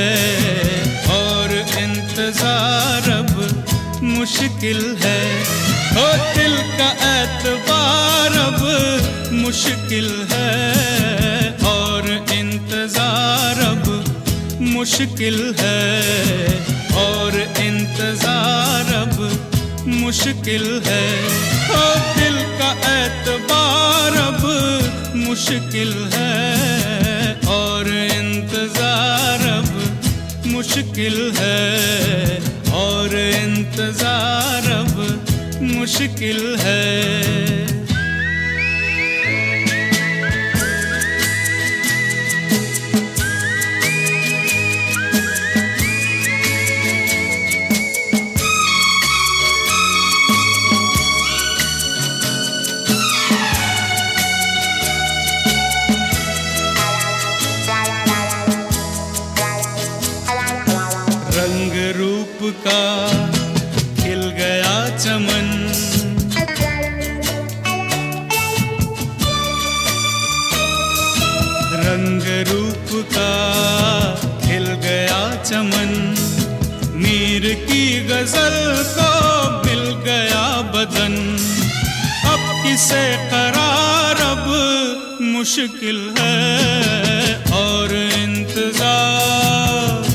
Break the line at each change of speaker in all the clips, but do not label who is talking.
और इंतजार अब मुश्किल है। हो दिल का एतबार अब मुश्किल है और इंतजार अब मुश्किल है और इंतजार अब मुश्किल है। हो दिल का एतबार अब मुश्किल है और इंतजार अब मुश्किल है और इंतजार अब मुश्किल है। रंग रूप का खिल गया चमन, रंग रूप का खिल गया चमन। मीर की गजल को मिल गया बदन। अब किसे करार अब मुश्किल है और इंतजार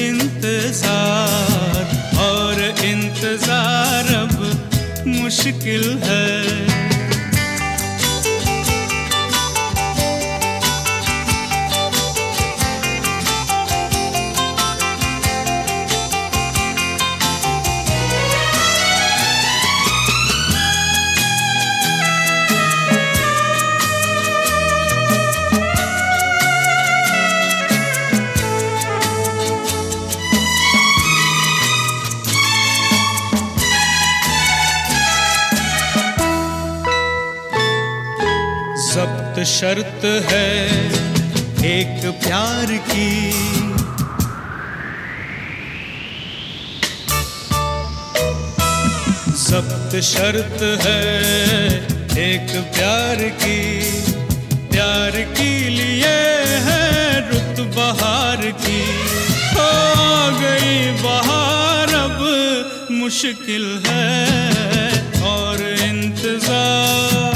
और इंतजार अब मुश्किल है। ज़ब्त शर्त है एक प्यार की, ज़ब्त शर्त है एक प्यार की। प्यार के लिए है रुत बहार की। हो गई बहार अब मुश्किल है और इंतजार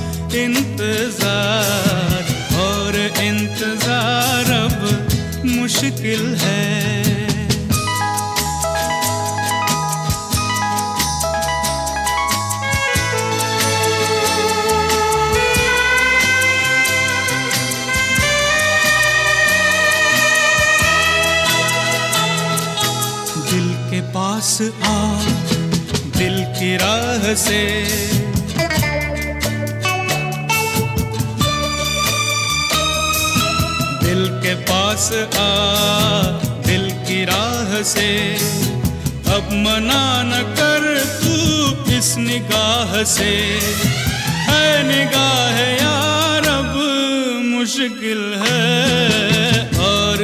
और इंतजार अब मुश्किल है। दिल के पास आ दिल की राह से, दिल के पास आ दिल की राह से। अब मना न कर तू इस निगाह से। है निगाह यार अब मुश्किल है और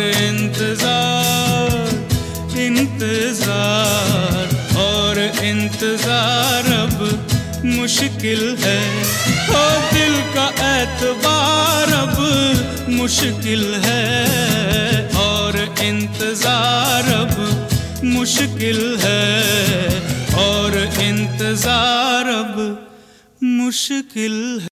इंतजार और इंतजार अब मुश्किल है। हो दिल का एतबार अब मुश्किल है और इंतजार अब मुश्किल है और इंतजार अब मुश्किल है।